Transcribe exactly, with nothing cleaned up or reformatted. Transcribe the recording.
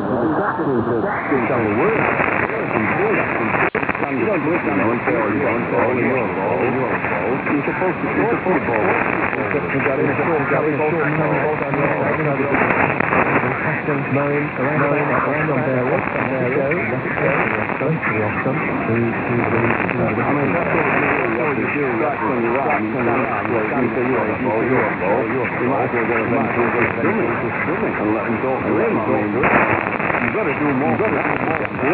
Exactly, exactly. Tell the word. You don't do it, you know, until you're on ball, you're on ball, you're on ball. You're supposed to, you're supposed to ball. You got in a short, got in a short, and then ball down your side. Passion, knowing, around about, around on their left, and there go, let it go, to the off stump, to the off stump, to, to the, to the, I mean, that's what you do, you have to scratch on your arm, you say, you say, you're on ball, you're on ball, you might as well get a bench and just dummy, just dummy, and let them go for him, I mean, you've got to do more, you've got to do more.